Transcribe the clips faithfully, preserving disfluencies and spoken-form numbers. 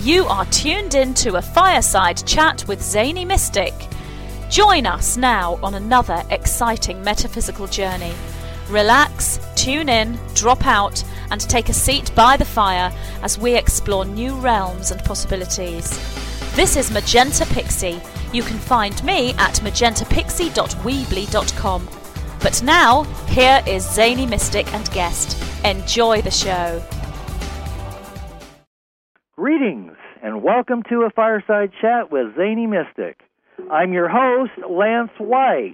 You are tuned in to a fireside chat with Zany Mystic. Join us now on another exciting metaphysical journey. Relax, tune in, drop out, and take a seat by the fire as we explore new realms and possibilities. This is Magenta Pixie. You can find me at magenta pixie dot weebly dot com. But now, here is Zany Mystic and guest. Enjoy the show. Greetings, and welcome to a fireside chat with Zany Mystic. I'm your host, Lance White.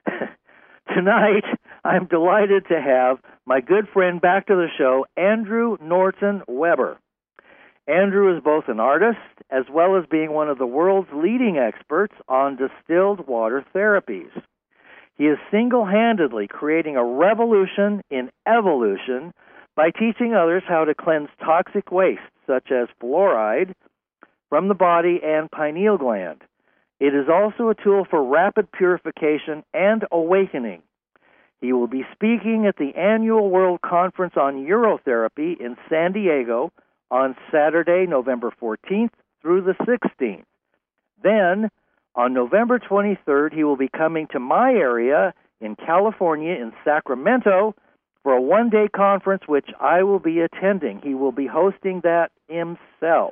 Tonight, I'm delighted to have my good friend back to the show, Andrew Norton Weber. Andrew is both an artist as well as being one of the world's leading experts on distilled water therapies. He is single-handedly creating a revolution in evolution by teaching others how to cleanse toxic waste, such as fluoride, from the body and pineal gland. It is also a tool for rapid purification and awakening. He will be speaking at the annual World Conference on Urotherapy in San Diego on Saturday, November fourteenth through the sixteenth. Then, on November twenty-third, he will be coming to my area in California, in Sacramento, for a one-day conference which I will be attending. He will be hosting that himself.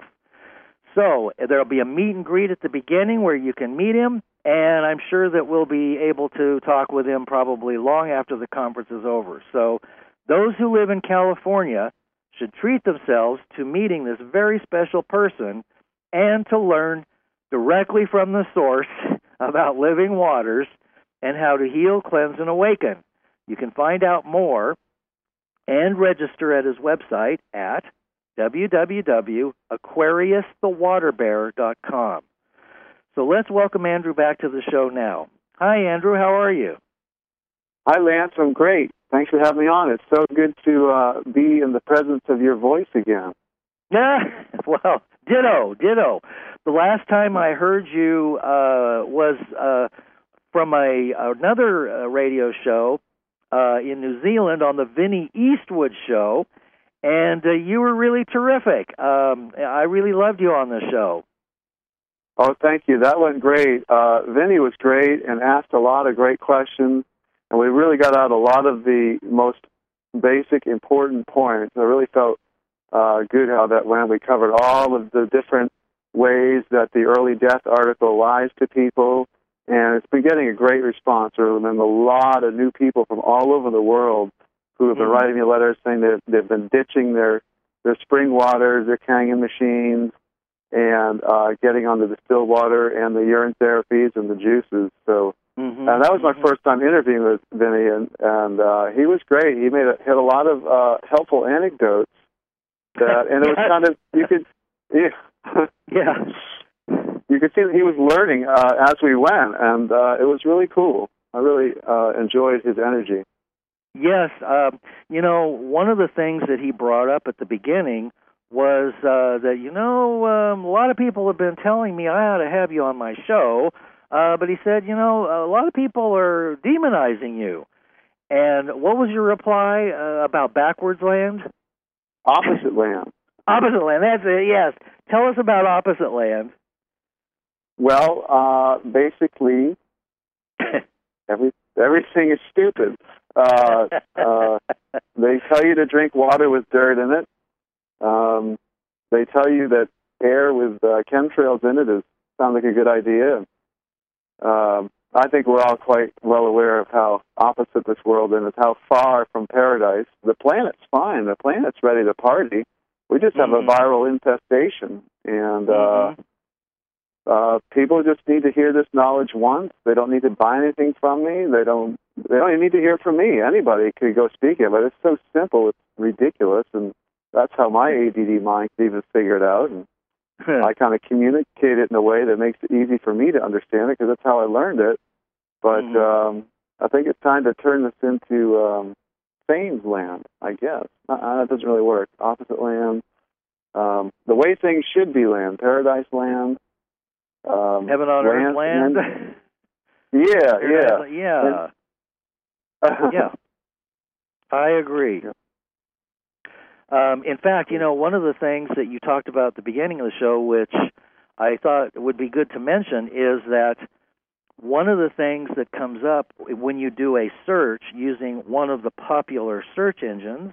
So there will be a meet and greet at the beginning where you can meet him, and I'm sure that we'll be able to talk with him probably long after the conference is over. So those who live in California should treat themselves to meeting this very special person and to learn directly from the source about living waters and how to heal, cleanse, and awaken. You can find out more and register at his website at w w w dot aquarius the water bear dot com. So let's welcome Andrew back to the show now. Hi, Andrew. How are you? Hi, Lance. I'm great. Thanks for having me on. It's so good to uh, be in the presence of your voice again. Yeah, well, ditto, ditto. The last time I heard you uh, was uh, from a another uh, radio show uh, in New Zealand on the Vinnie Eastwood show, and uh, you were really terrific. Um, I really loved you on the show. Oh, thank you. That went great. Uh, Vinnie was great and asked a lot of great questions, and we really got out a lot of the most basic, important points. I really felt uh, good how that went. We covered all of the different ways that the early death article lies to people, and it's been getting a great response. There have been a lot of new people from all over the world who have been mm-hmm. writing me letters saying they've, they've been ditching their, their spring waters, their Kangen machines, and uh, getting on the distilled water and the urine therapies and the juices. So mm-hmm. and that was my mm-hmm. first time interviewing with Vinny, and, and uh, he was great. He made a, had a lot of uh, helpful anecdotes, that, and it was kind of, you could, yeah, yeah. you could see that he was learning uh, as we went, and uh, it was really cool. I really uh, enjoyed his energy. Yes, uh, you know, one of the things that he brought up at the beginning was uh, that, you know, um, a lot of people have been telling me I ought to have you on my show, uh, but he said, you know, a lot of people are demonizing you. And what was your reply uh, about backwards land? Opposite land. Opposite land, that's it, yes. Tell us about opposite land. Well, uh, basically, every, everything is stupid. Uh, uh, they tell you to drink water with dirt in it. Um, they tell you that air with uh, chemtrails in it is sounds like a good idea. Um, I think we're all quite well aware of how opposite this world is, how far from paradise. The planet's fine. The planet's ready to party. We just have mm-hmm. a viral infestation, and mm-hmm. uh, uh, people just need to hear this knowledge once. They don't need to buy anything from me. They don't. They don't even need to hear from me. Anybody could go speak it, but it's so simple. It's ridiculous, and that's how my A D D mind can even figure it out. And I kind of communicate it in a way that makes it easy for me to understand it, because that's how I learned it. But mm-hmm. um, I think it's time to turn this into um, Fame's land, I guess. Uh, that doesn't really work. Opposite land. Um, the way things should be land. Paradise land. Um, Heaven on earth land. land. Yeah, yeah. Yeah. And, yeah. I agree. Um, in fact, you know, one of the things that you talked about at the beginning of the show, which I thought would be good to mention, is that one of the things that comes up when you do a search using one of the popular search engines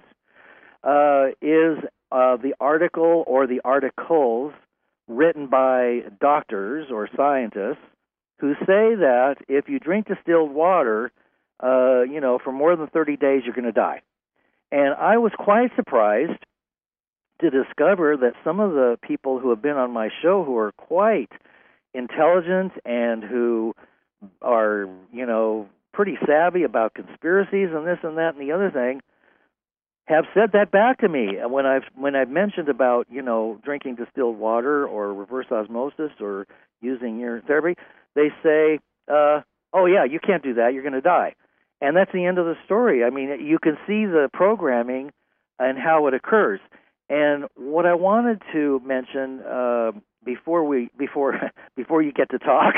uh, is uh, the article or the articles written by doctors or scientists who say that if you drink distilled water, uh, you know, for more than thirty days, you're going to die. And I was quite surprised to discover that some of the people who have been on my show who are quite intelligent and who are, you know, pretty savvy about conspiracies and this and that and the other thing, have said that back to me when I've when I've mentioned about, you know, drinking distilled water or reverse osmosis or using urine therapy. They say, uh, "Oh yeah, you can't do that. You're going to die," and that's the end of the story. I mean, you can see the programming and how it occurs. And what I wanted to mention uh, before we before before you get to talk.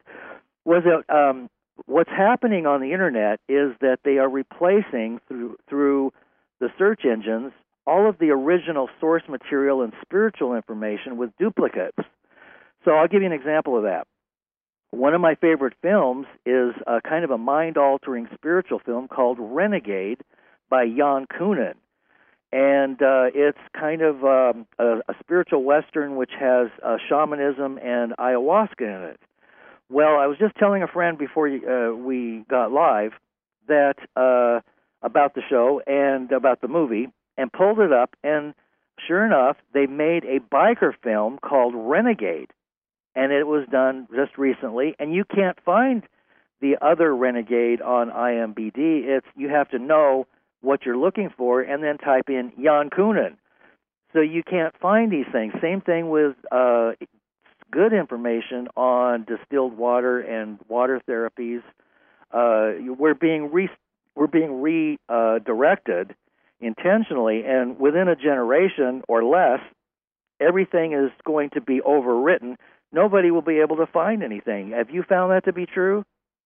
was that um, what's happening on the internet is that they are replacing through through the search engines all of the original source material and spiritual information with duplicates. So I'll give you an example of that. One of my favorite films is a kind of a mind-altering spiritual film called Renegade by Jan Koonin. And uh, it's kind of um, a, a spiritual Western which has uh, shamanism and ayahuasca in it. Well, I was just telling a friend before uh, we got live that uh, about the show and about the movie, and pulled it up, and sure enough, they made a biker film called Renegade, and it was done just recently, and you can't find the other Renegade on I M D B. It's you have to know what you're looking for, and then type in Jan Koonin. So you can't find these things. Same thing with uh, good information on distilled water and water therapies. Uh, we're being re- we're being redirected uh, intentionally, and within a generation or less, everything is going to be overwritten. Nobody will be able to find anything. Have you found that to be true?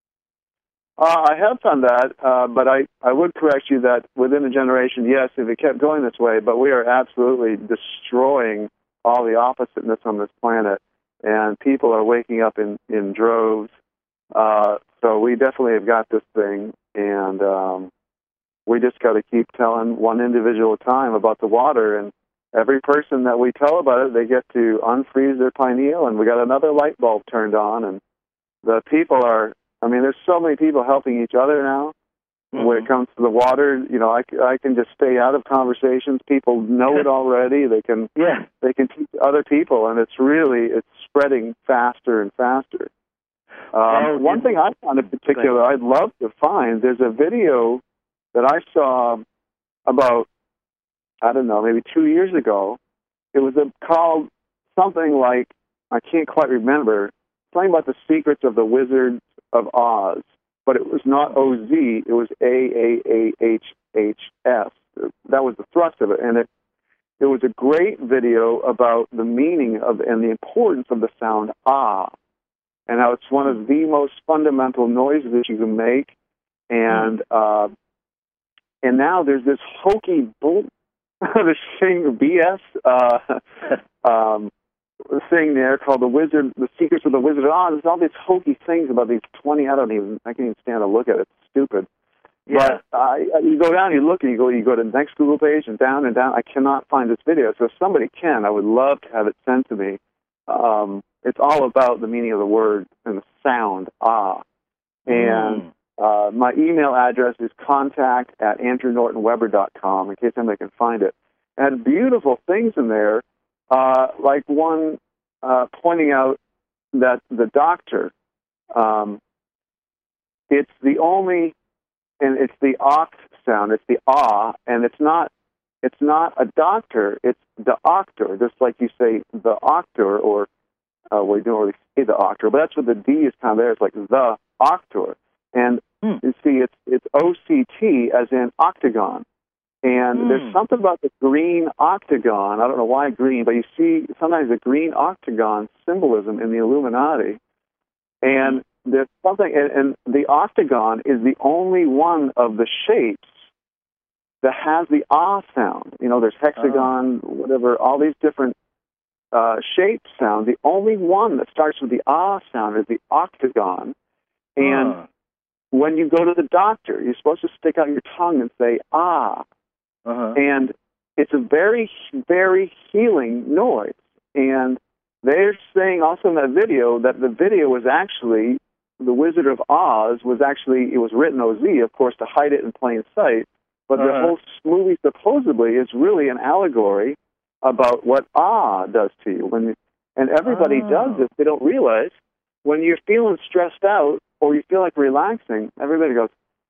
Uh, I have found that, uh, but I, I would correct you that within a generation, yes, if it kept going this way, but we are absolutely destroying all the oppositeness on this planet. And people are waking up in, in droves. Uh, so we definitely have got this thing, and um, we just got to keep telling one individual at a time about the water. And every person that we tell about it, they get to unfreeze their pineal, and we got another light bulb turned on. And the people are, I mean, there's so many people helping each other now. Mm-hmm. When it comes to the water, you know, I, I can just stay out of conversations. People know it already. They can yeah. They can teach other people, and it's really it's spreading faster and faster. Um, oh, one thing I found in particular I'd love to find, there's a video that I saw about, I don't know, maybe two years ago. It was a, called something like, I can't quite remember, something about the secrets of the Wizard of Oz. But it was not O Z, it was A A A H H S. That was the thrust of it. And it it was a great video about the meaning of and the importance of the sound ah, and how it's one of the most fundamental noises that you can make. And uh, and now there's this hokey bull, this thing, B S uh, um, thing there called the Wizard, the Secrets of the Wizard of Oz. There's all these hokey things about these twenty. I don't even. I can't even stand to look at it. It's stupid. Yeah. But uh, you go down, you look, and you go, you go to the next Google page, and down and down. I cannot find this video. So if somebody can, I would love to have it sent to me. Um, it's all about the meaning of the word and the sound ah. And mm. uh, my email address is contact at andrew norton weber dot com in case anybody can find it. And beautiful things in there. Uh, like one uh, pointing out that the doctor, um, it's the only, and it's the oct sound, it's the ah, and it's not, it's not a doctor, it's the octor, just like you say the octor, or uh, we don't really say the octor, but that's what the D is kind of there. It's like the octor, and hmm. you see, it's it's O C T as in octagon. And mm. there's something about the green octagon. I don't know why green, but you see sometimes the green octagon symbolism in the Illuminati. And there's something, and, and the octagon is the only one of the shapes that has the ah sound. You know, there's hexagon, uh-huh. whatever, all these different uh, shape sounds. The only one that starts with the ah sound is the octagon. And uh-huh. when you go to the doctor, you're supposed to stick out your tongue and say ah. Uh-huh. And it's a very, very healing noise. And they're saying also in that video that the video was actually, The Wizard of Oz was actually, it was written O Z, of course, to hide it in plain sight. But uh-huh. the whole movie supposedly is really an allegory about what ah does to you. When, and everybody oh. does this. They don't realize when you're feeling stressed out or you feel like relaxing, everybody goes,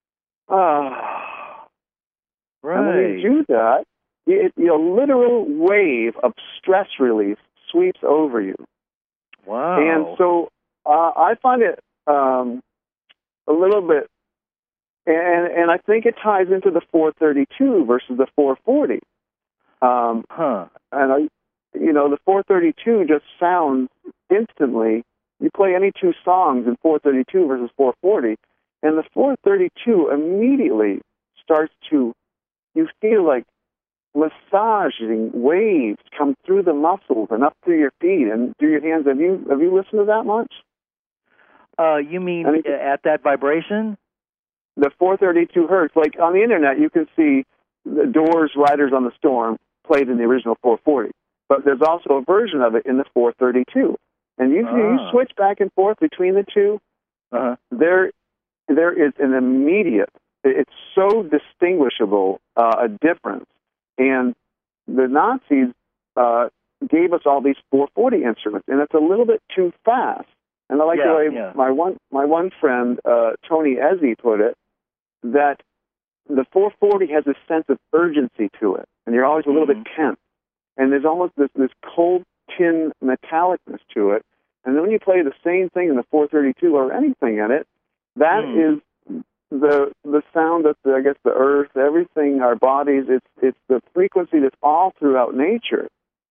ah. Right. And when you do that, it, you know, literal wave of stress release sweeps over you. Wow. And so uh, I find it um, a little bit, and and I think it ties into the four thirty-two versus the four forty. Um, huh. And, I, you know, the four thirty-two just sounds instantly. You play any two songs in four thirty-two versus four forty, and the four thirty-two immediately starts to, you feel like massaging waves come through the muscles and up through your feet and through your hands. Have you have you listened to that much? Uh, you mean Any, at that vibration? The four thirty-two hertz. Like on the internet, you can see the Doors' "Riders on the Storm" played in the original four forty, but there's also a version of it in the four thirty-two. And you ah. you switch back and forth between the two. Uh-huh. There, there is an immediate. It's so distinguishable uh, a difference. And the Nazis uh, gave us all these four forty instruments, and it's a little bit too fast. And I like yeah, the way yeah. my one my one friend uh, Tony Ezzi put it, that the four forty has a sense of urgency to it, and you're always a little mm-hmm. bit tense. And there's almost this this cold tin metallicness to it. And then when you play the same thing in the four thirty-two or anything in it, that mm. is the the sound that the, I guess the earth, everything, our bodies, it's it's the frequency that's all throughout nature.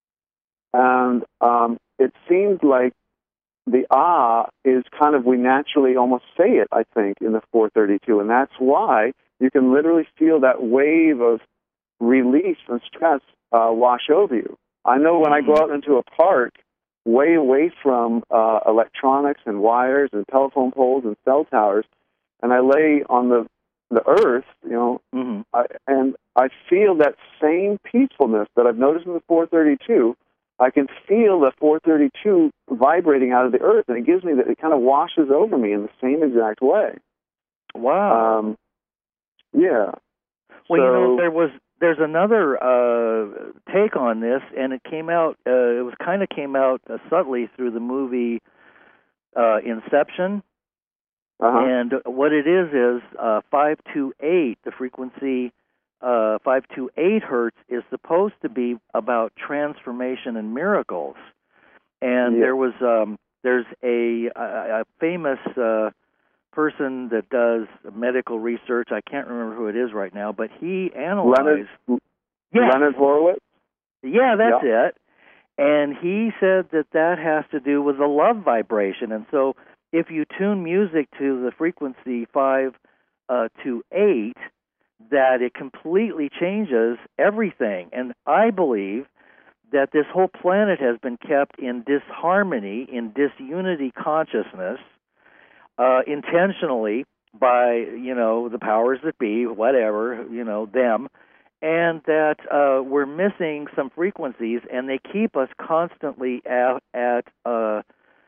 And um, it seems like the ah is kind of, we naturally almost say it, I think, in the four thirty-two. And that's why you can literally feel that wave of release and stress uh, wash over you. I know when I go out into a park, way away from uh, electronics and wires and telephone poles and cell towers, and I lay on the the earth, you know, mm-hmm. I, and I feel that same peacefulness that I've noticed in the four thirty-two. I can feel the four thirty-two vibrating out of the earth, and it gives me that, it kind of washes over me in the same exact way. Wow. Um, yeah. Well, so, you know, there was there's another uh, take on this, and it came out. Uh, it was kind of came out uh, subtly through the movie uh, Inception. Uh-huh. And what it is is uh, five two eight, the frequency uh, five two eight hertz is supposed to be about transformation and miracles. And yeah. there was um, there's a, a, a famous uh, person that does medical research. I can't remember who it is right now, but he analyzed. Leonard, yes. Leonard Horowitz? Yeah, that's yeah. it. And he said that that has to do with the love vibration. And so if you tune music to the frequency five two eight, that it completely changes everything. And I believe that this whole planet has been kept in disharmony, in disunity consciousness, uh, intentionally by, you know, the powers that be, whatever, you know, them, and that uh, we're missing some frequencies, and they keep us constantly at, at uh,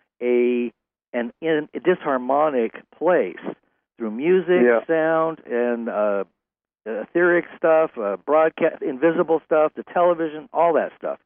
a an in, a disharmonic place through music, yeah. sound, and uh, etheric stuff, uh, broadcast, invisible stuff, the television, all that stuff.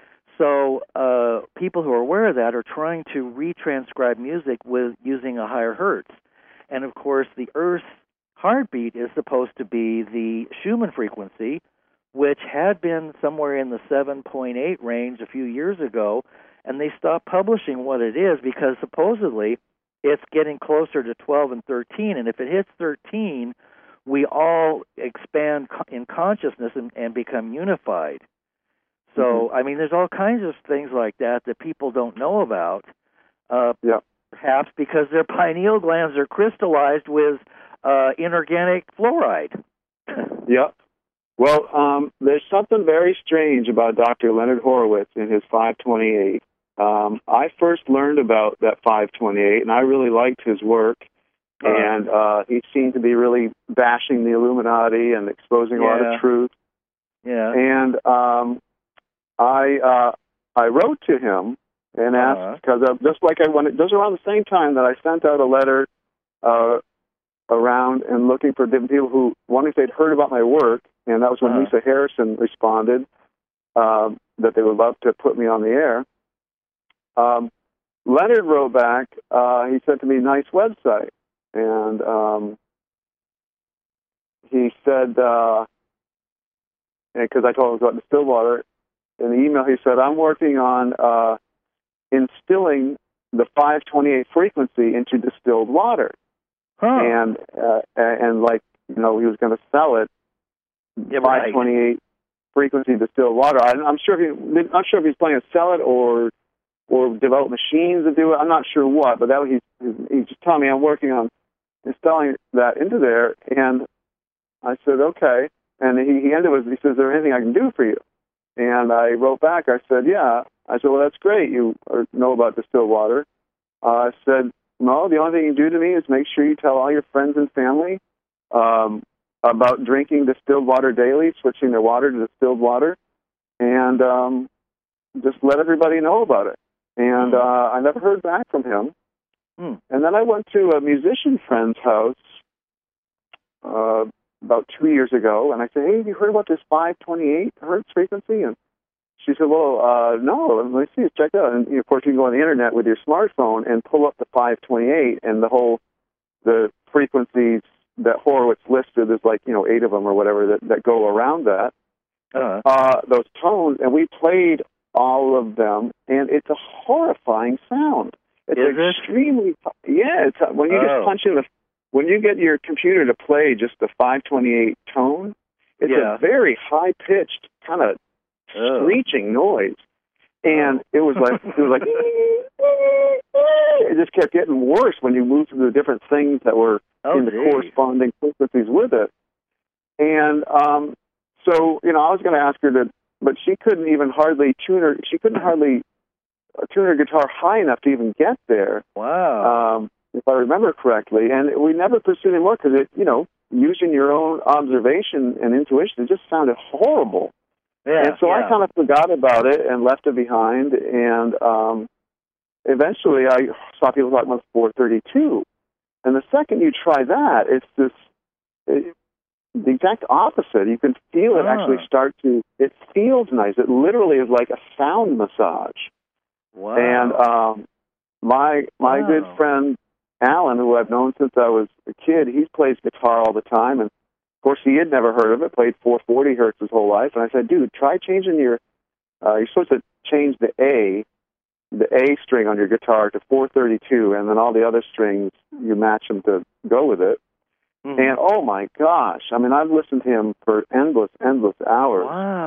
So uh, people who are aware of that are trying to retranscribe music with using a higher hertz. And, of course, the Earth's heartbeat is supposed to be the Schumann frequency, which had been somewhere in the seven point eight range a few years ago, and they stopped publishing what it is because supposedly it's getting closer to twelve and thirteen, and if it hits thirteen, we all expand in consciousness and, and become unified. So, mm-hmm. I mean, there's all kinds of things like that that people don't know about, uh, yeah. perhaps because their pineal glands are crystallized with uh, inorganic fluoride. Yeah. Well, um, there's something very strange about Doctor Leonard Horowitz and his five twenty-eight. Um, I first learned about that five twenty-eight, and I really liked his work. Uh, and uh, he seemed to be really bashing the Illuminati and exposing a yeah. lot of truth. Yeah. And um, I uh, I wrote to him and asked, because uh-huh. just like I wanted, just around the same time that I sent out a letter uh, around and looking for different people who, one, if they'd heard about my work, and that was when uh-huh. Lisa Harrison responded um, that they would love to put me on the air. Um, Leonard wrote back, uh, he said to me, nice website. And um, he said, because uh, I told him about distilled water, in the email he said, I'm working on uh, instilling the five twenty-eight frequency into distilled water. Huh. And, uh, and like, you know, he was going to sell it, yeah, five twenty-eight right. frequency distilled water. I, I'm sure if he, I'm not sure if he's planning to sell it or or develop machines to do it. I'm not sure what, but that he's, he's just telling me I'm working on installing that into there. And I said, okay. And he, he ended with, he says, is there anything I can do for you? And I wrote back, I said, yeah. I said, well, that's great. You know about distilled water. Uh, I said, no, the only thing you can do to me is make sure you tell all your friends and family um, about drinking distilled water daily, switching their water to distilled water, and um, just let everybody know about it. And uh, I never heard back from him. Hmm. And then I went to a musician friend's house uh, about two years ago, and I said, hey, have you heard about this five twenty-eight hertz frequency? And she said, well, uh, no, let me see, check it out. And, of course, you can go on the Internet with your smartphone and pull up the five twenty-eight, and the whole, the frequencies that Horowitz listed, there's like, you know, eight of them or whatever that, that go around that, uh-huh. uh, those tones, and we played all of them, and it's a horrifying sound. It's Is extremely, it? yeah, it's, when you oh. just punch in the, when you get your computer to play just the five twenty-eight tone, it's yeah. a very high-pitched, kind of oh. screeching noise. And it was like, it was like, it just kept getting worse when you moved through the different things that were oh, in the geez. corresponding frequencies with it. And um, so, you know, I was going to ask her to, but she couldn't even hardly tune her, she couldn't hardly tune her guitar high enough to even get there. Wow. Um, if I remember correctly. And we never pursued any more because it, you know, using your own observation and intuition, it just sounded horrible. Yeah, and so yeah. I kind of forgot about it and left it behind. And um, eventually I saw people talking about four thirty-two. And the second you try that, it's this, it, the exact opposite. You can feel it ah. actually start to, it feels nice. It literally is like a sound massage. Wow. And um, my my wow. good friend Alan, who I've known since I was a kid, he plays guitar all the time. And of course, he had never heard of it, played four forty hertz his whole life. And I said, dude, try changing your, uh, you're supposed to change the A, the A string on your guitar to four thirty-two, and then all the other strings, you match them to go with it. Mm-hmm. And oh my gosh, I mean, I've listened to him for endless, endless hours.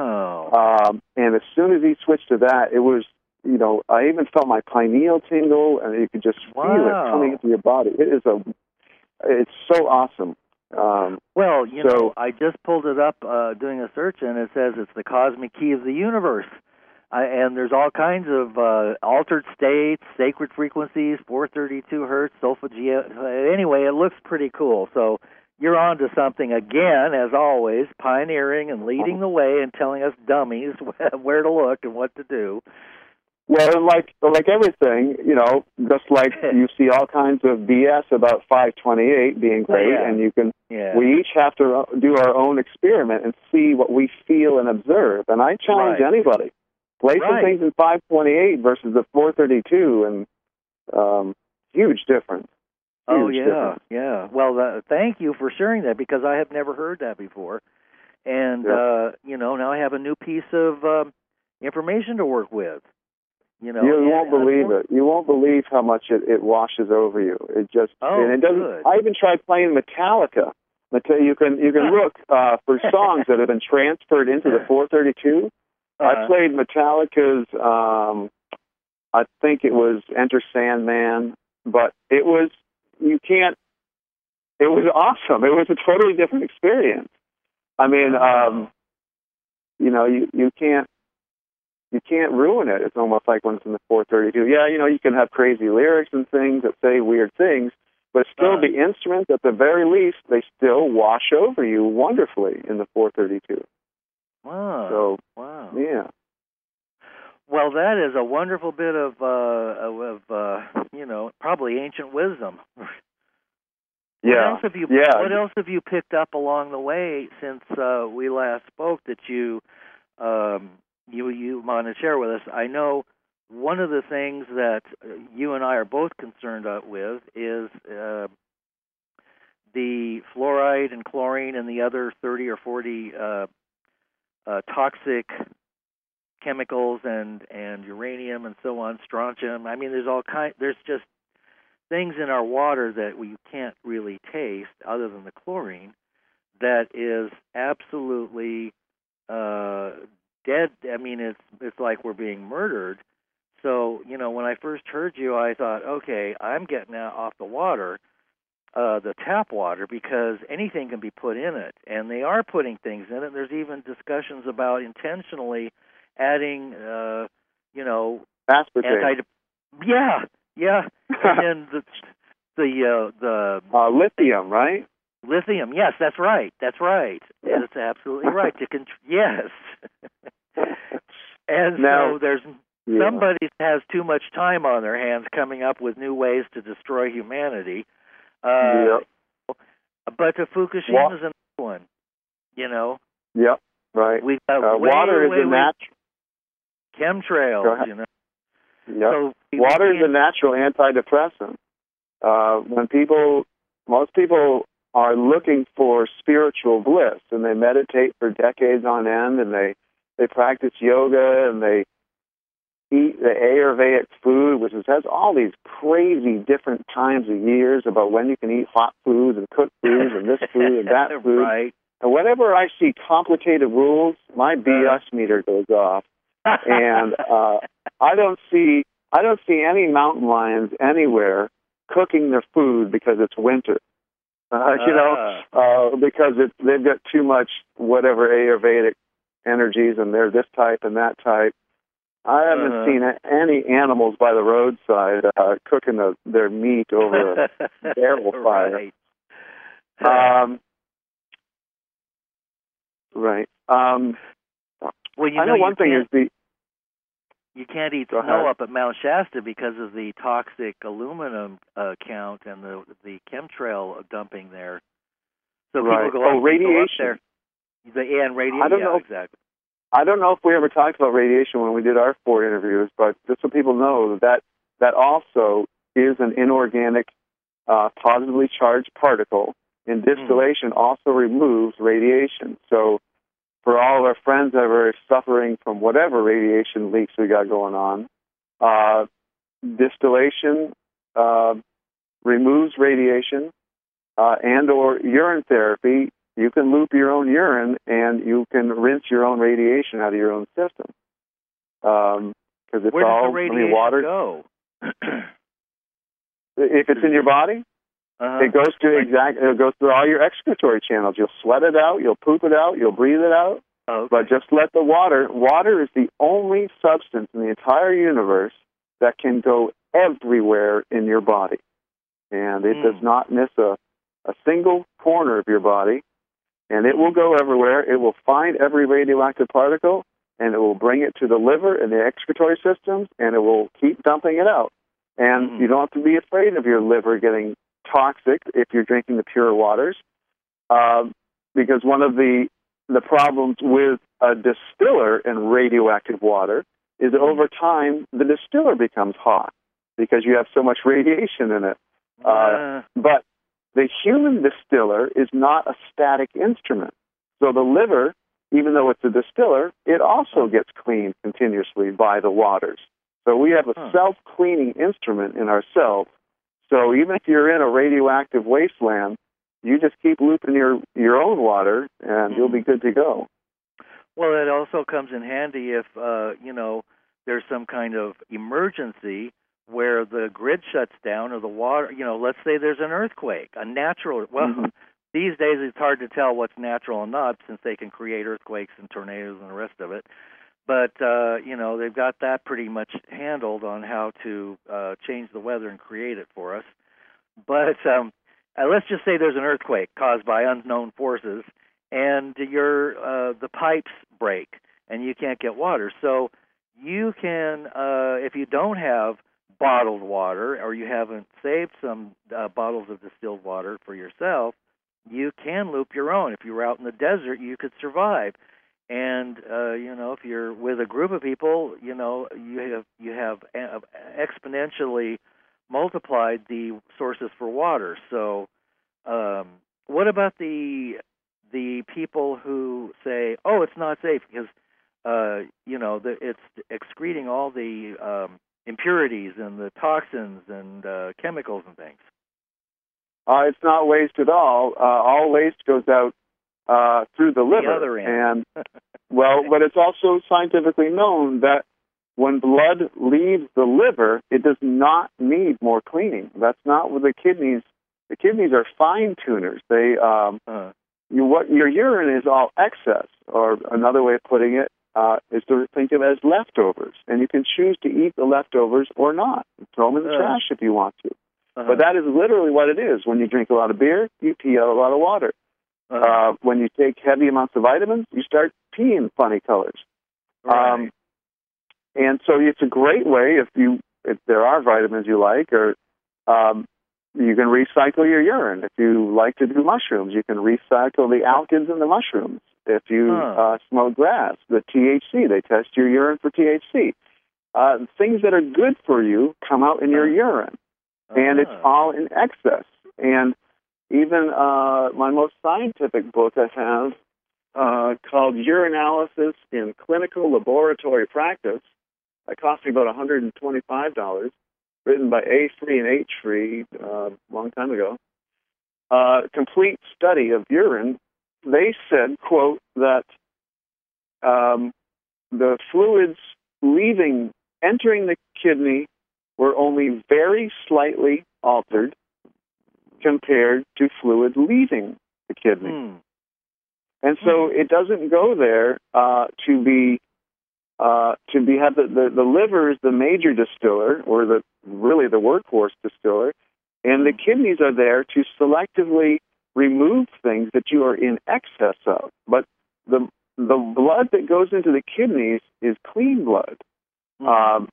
Wow. Um, and as soon as he switched to that, it was, you know, I even felt my pineal tingle, and you could just feel wow. it coming into your body. It is a, it's so awesome. Um, well, you so, know, I just pulled it up uh, doing a search, and it says it's the cosmic key of the universe. I, and there's all kinds of uh, altered states, sacred frequencies, four thirty-two hertz, solfeggio. Anyway, it looks pretty cool. So you're on to something again, as always, pioneering and leading the way and telling us dummies where to look and what to do. Well, like like everything, you know, just like you see all kinds of B S about five twenty-eight being great, yeah. and you can, yeah. we each have to do our own experiment and see what we feel and observe. And I challenge right. anybody, play some right. things in five twenty-eight versus the four thirty-two, and um, huge difference. Huge oh, yeah, difference. yeah. Well, uh, thank you for sharing that, because I have never heard that before. And, yeah. uh, you know, now I have a new piece of um, information to work with. You know, you and, won't believe uh, it. You won't believe how much it, it washes over you. It just oh, and it doesn't. good. I even tried playing Metallica. You can you can look uh, for songs that have been transferred into the four thirty-two. Uh-huh. I played Metallica's. Um, I think it was Enter Sandman, but it was you can't. It was awesome. It was a totally different experience. I mean, um, you know, you, you can't you can't ruin it. It's almost like when it's in the four thirty-two. Yeah, you know, you can have crazy lyrics and things that say weird things, but still uh, the instruments, at the very least, they still wash over you wonderfully in the four thirty-two. Wow. So, wow. yeah. Well, that is a wonderful bit of, uh, of uh, you know, probably ancient wisdom. Yeah. What else have you yeah. What else have you picked up along the way since uh, we last spoke that you um, you you want to share with us? I know one of the things that you and I are both concerned with is uh, the fluoride and chlorine and the other thirty or forty uh, uh, toxic chemicals and, and uranium and so on, strontium. I mean, there's all kind. There's just things in our water that we can't really taste, other than the chlorine, that is absolutely uh, dead. I mean, it's it's like we're being murdered. So, you know, when I first heard you, I thought, okay, I'm getting out off the water, uh, the tap water, because anything can be put in it, and they are putting things in it. There's even discussions about intentionally adding, uh, you know, aspartame. Anti- yeah, yeah, and then the the uh, the uh, lithium, right? Lithium, yes, that's right, that's right. Yeah. That's absolutely right. To con- yes, and now, so there's yeah. somebody has too much time on their hands coming up with new ways to destroy humanity. Uh, yep. But the Fukushima is another one. You know. Yep. Right. We've got uh, way, water way, is a way, natural. Chemtrails, you know. Yep. So water is a natural antidepressant. Uh, when people, most people are looking for spiritual bliss, and they meditate for decades on end, and they, they practice yoga, and they eat the Ayurvedic food, which is, has all these crazy different times of years about when you can eat hot foods and cooked foods and this food and that food. Right. And whenever I see complicated rules, my B S meter goes off. and uh, I don't see I don't see any mountain lions anywhere cooking their food because it's winter. Uh, you know, uh, because it, they've got too much whatever Ayurvedic energies, and they're this type and that type. I haven't uh-huh. seen any animals by the roadside uh, cooking the, their meat over a barrel fire. Right. Um, right. Um, well, you I know, know one thing is the you can't eat Go snow ahead. up at Mount Shasta because of the toxic aluminum uh, count and the the chemtrail dumping there. So right. people go oh, up, radiation. Go up there. The and radiation. I don't yeah, know. exactly. I don't know if we ever talked about radiation when we did our four interviews, but just so people know that that also is an inorganic, uh, positively charged particle, and distillation mm. also removes radiation. So for all of our friends that are suffering from whatever radiation leaks we got going on, uh, distillation uh, removes radiation, uh, and or urine therapy. You can loop your own urine, and you can rinse your own radiation out of your own system. Um, because it's Where all, does the radiation I mean, water. go? If it's in your body, uh-huh. it goes through exact. It goes through all your excretory channels. You'll sweat it out. You'll poop it out. You'll breathe it out. Okay. But just let the water. Water is the only substance in the entire universe that can go everywhere in your body, and it mm. does not miss a a single corner of your body. And it will go everywhere. It will find every radioactive particle, and it will bring it to the liver and the excretory systems, and it will keep dumping it out. And mm-hmm. you don't have to be afraid of your liver getting toxic if you're drinking the pure waters, uh, because one of the the problems with a distiller and radioactive water is that over time the distiller becomes hot because you have so much radiation in it. Uh, uh. But the human distiller is not a static instrument. So the liver, even though it's a distiller, it also gets cleaned continuously by the waters. So we have a huh. self-cleaning instrument in ourselves. So even if you're in a radioactive wasteland, you just keep looping your, your own water, and mm-hmm. you'll be good to go. Well, it also comes in handy if, uh, you know, there's some kind of emergency where the grid shuts down or the water, you know, let's say there's an earthquake, a natural, well, mm-hmm. these days it's hard to tell what's natural and not, since they can create earthquakes and tornadoes and the rest of it. But, uh, you know, they've got that pretty much handled on how to uh, change the weather and create it for us. But um, uh, let's just say there's an earthquake caused by unknown forces, and your uh, the pipes break, and you can't get water. So you can, uh, if you don't have bottled water, or you haven't saved some uh, bottles of distilled water for yourself, you can loop your own. If you were out in the desert, you could survive. And uh, you know, if you're with a group of people, you know, you have you have exponentially multiplied the sources for water. So, um, what about the the people who say, "Oh, it's not safe because uh, you know the, it's excreting all the um, impurities and the toxins and uh, chemicals and things"? Uh, it's not waste at all. Uh, all waste goes out uh, through the liver. The other end. And well, but it's also scientifically known that when blood leaves the liver, it does not need more cleaning. That's not what the kidneys. The kidneys are fine tuners. They, um, uh, you, what your urine is all excess, or another way of putting it uh, is to think of it as leftovers, and you can choose to eat the leftovers or not. Throw them in the uh, trash if you want to. Uh-huh. But that is literally what it is. When you drink a lot of beer, you pee out a lot of water. Uh-huh. Uh, when you take heavy amounts of vitamins, you start peeing funny colors. Right. Um, and so it's a great way, if you if there are vitamins you like, or um, you can recycle your urine. If you like to do mushrooms, you can recycle the alkans in the mushrooms. If you huh. uh, smoke grass, the T H C, they test your urine for T H C. Uh, things that are good for you come out in your urine. And it's all in excess. And even uh, my most scientific book I have uh, called Urinalysis in Clinical Laboratory Practice, that cost me about one hundred twenty-five dollars, written by A. Free and H. Free uh, a long time ago. Uh, complete study of urine. They said, quote, that um, the fluids leaving, entering the kidney were only very slightly altered compared to fluid leaving the kidney. Mm. And so it doesn't go there uh, to be uh, to be have the, the, the liver is the major distiller, or the really the workhorse distiller, and the kidneys are there to selectively remove things that you are in excess of. But the the blood that goes into the kidneys is clean blood. Mm. Um,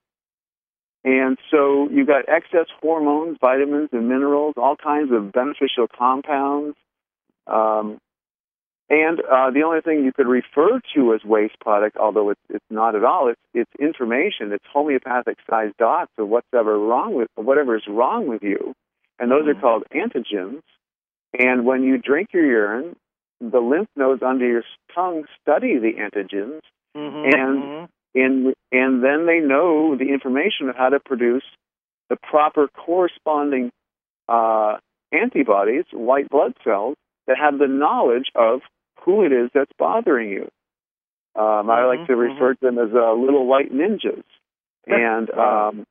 And so you've got excess hormones, vitamins, and minerals, all kinds of beneficial compounds. Um, and uh, the only thing you could refer to as waste product, although it's, it's not at all, it's, it's information. It's homeopathic-sized dots of whatever wrong with whatever is wrong with you, and those mm-hmm. are called antigens. And when you drink your urine, the lymph nodes under your tongue study the antigens, mm-hmm. and mm-hmm. And, and then they know the information of how to produce the proper corresponding uh, antibodies, white blood cells, that have the knowledge of who it is that's bothering you. Um, mm-hmm, I like to refer mm-hmm. to them as uh, little white ninjas. And um,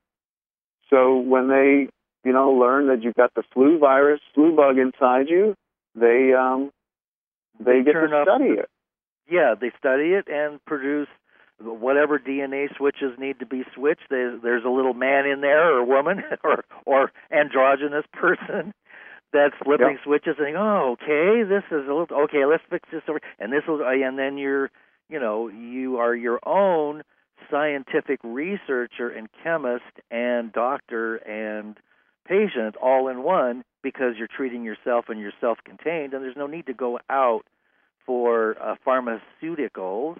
so when they, you know, learn that you've got the flu virus, flu bug inside you, they um, they, they get to study up, it. Yeah, they study it and produce whatever D N A switches need to be switched. There's, there's a little man in there, or woman, or or androgynous person that's flipping yep. switches and saying, "Oh, okay, this is a little okay. Let's fix this over." And this will, and then you're, you know, you are your own scientific researcher and chemist and doctor and patient all in one, because you're treating yourself and you're self-contained, and there's no need to go out for uh, pharmaceuticals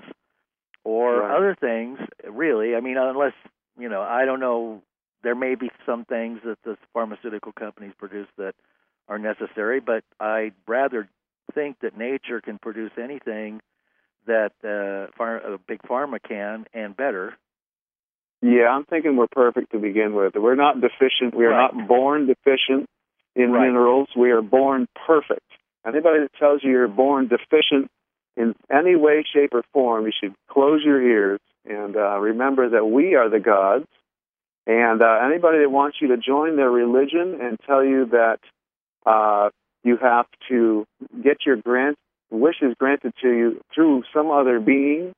or right. other things, really. I mean, unless, you know, I don't know, there may be some things that the pharmaceutical companies produce that are necessary, but I'd rather think that nature can produce anything that uh, phar- a big pharma can, and better. Yeah, I'm thinking we're perfect to begin with. We're not deficient. We are right. not born deficient in right. minerals. We are born perfect. Anybody that tells you you're born deficient in any way, shape, or form, you should close your ears and uh, remember that we are the gods. And uh, anybody that wants you to join their religion and tell you that uh, You have to get your grant wishes granted to you through some other being,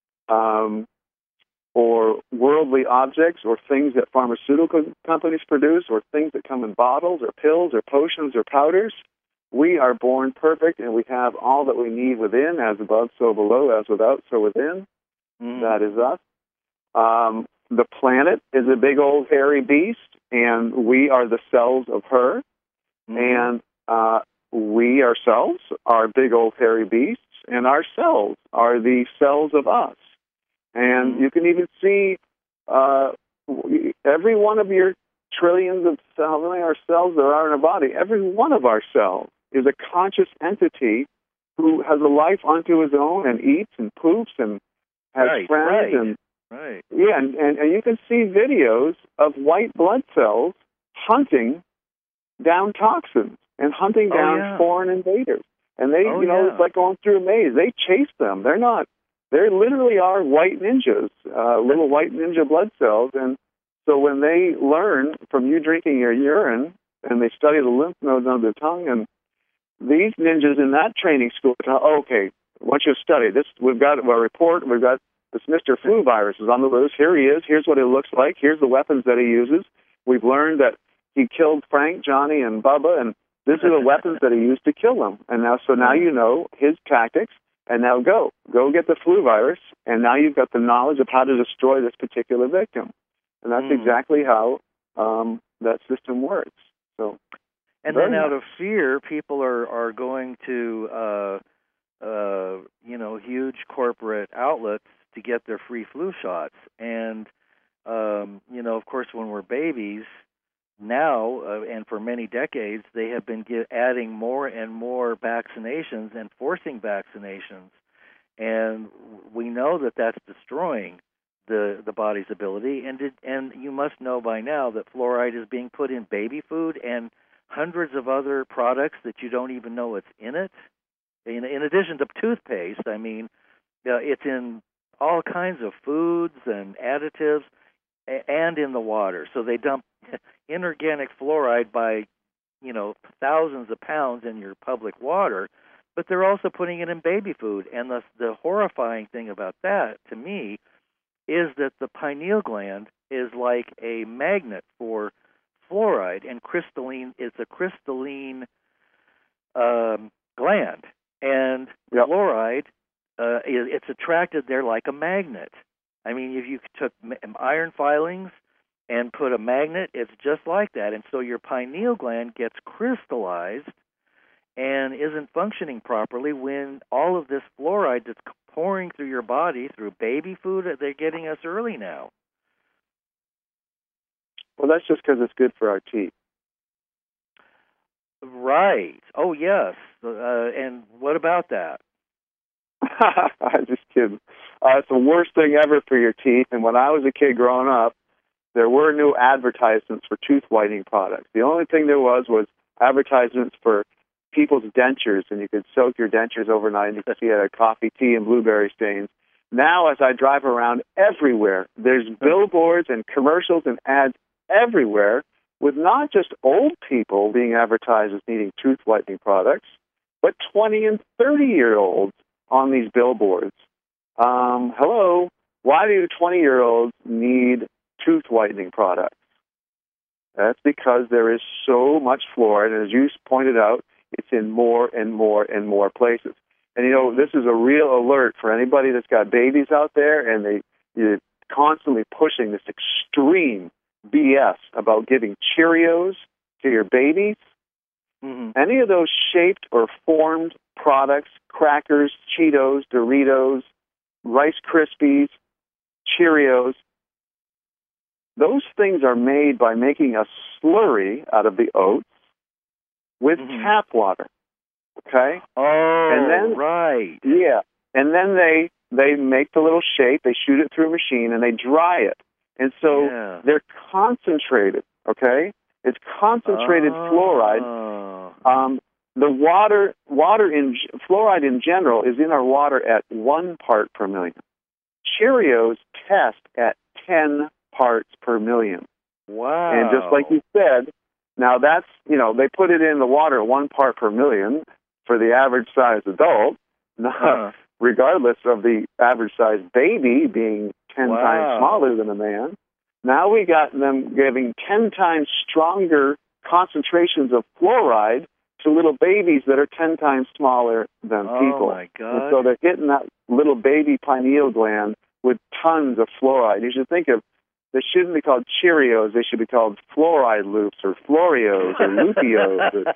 um, or worldly objects, or things that pharmaceutical companies produce, or things that come in bottles, or pills, or potions, or powders. We are born perfect, and we have all that we need within, as above, so below, as without, so within. Mm. That is us. Um, the planet is a big old hairy beast, and we are the cells of her. Mm. And uh, we ourselves are big old hairy beasts, and our cells are the cells of us. And mm. you can even see uh, every one of your trillions of cells, how many our cells there are in our body, every one of our cells is a conscious entity who has a life unto his own and eats and poops and has right, friends. Right. And right. Yeah, and, and, and you can see videos of white blood cells hunting down toxins and hunting down oh, yeah. foreign invaders. And they, oh, you know, yeah. it's like going through a maze. They chase them. They're not, they literally are white ninjas, uh, little white ninja blood cells. And so when they learn from you drinking your urine, and they study the lymph nodes under the tongue, and these ninjas in that training school tell, oh, okay, I want you to study this. We've got a report. We've got this Mister Flu virus is on the loose. Here he is. Here's what it looks like. Here's the weapons that he uses. We've learned that he killed Frank, Johnny, and Bubba, and these are the weapons that he used to kill them. And now, so now you know his tactics, and now go. Go get the flu virus, and now you've got the knowledge of how to destroy this particular victim. And that's mm. exactly how um, that system works. So, and then out of fear, people are, are going to, uh, uh, you know, huge corporate outlets to get their free flu shots. And, um, you know, of course, when we're babies, now, uh, and for many decades, they have been get, adding more and more vaccinations and forcing vaccinations. And we know that that's destroying the the body's ability. And it, and you must know by now that fluoride is being put in baby food and hundreds of other products that you don't even know it's in it. In, in addition to toothpaste, I mean, uh, it's in all kinds of foods and additives and in the water. So they dump inorganic fluoride by, you know, thousands of pounds in your public water, but they're also putting it in baby food. And the, the horrifying thing about that, to me, is that the pineal gland is like a magnet for fluoride, and crystalline is a crystalline um, gland. And yep. fluoride, uh, is, it's attracted there like a magnet. I mean, if you took iron filings and put a magnet, it's just like that. And so your pineal gland gets crystallized and isn't functioning properly when all of this fluoride that's pouring through your body through baby food, they're getting us early now. Well, that's just because it's good for our teeth. Right. Oh, yes. Uh, and what about that? I'm just kidding. Uh, it's the worst thing ever for your teeth. And when I was a kid growing up, there were no advertisements for tooth whitening products. The only thing there was was advertisements for people's dentures, and you could soak your dentures overnight, and you could see it at coffee, tea, and blueberry stains. Now, as I drive around everywhere, there's billboards and commercials and ads everywhere with not just old people being advertised as needing tooth whitening products, but twenty and thirty-year-olds on these billboards. Um, hello, why do twenty-year-olds need tooth whitening products? That's because there is so much fluoride, and as you pointed out, it's in more and more and more places. And, you know, this is a real alert for anybody that's got babies out there, and they, you're constantly pushing this extreme B S about giving Cheerios to your babies. Mm-hmm. Any of those shaped or formed products, crackers, Cheetos, Doritos, Rice Krispies, Cheerios, those things are made by making a slurry out of the oats with mm-hmm. tap water. Okay? Oh, and then, right. Yeah. And then they they make the little shape, they shoot it through a machine, and they dry it. And so yeah. they're concentrated, okay? It's concentrated oh. fluoride. Um, the water, water in fluoride in general is in our water at one part per million. Cheerios test at ten parts per million. Wow. And just like you said, Now that's, you know, they put it in the water one part per million for the average sized adult, Uh-huh. regardless of the average sized baby being ten Wow. times smaller than a man. Now we got them giving ten times stronger concentrations of fluoride to little babies that are ten times smaller than Oh, people. my God. And so they're hitting that little baby pineal gland with tons of fluoride. You should think of, they shouldn't be called Cheerios. They should be called fluoride loops or Floreos or Lupios.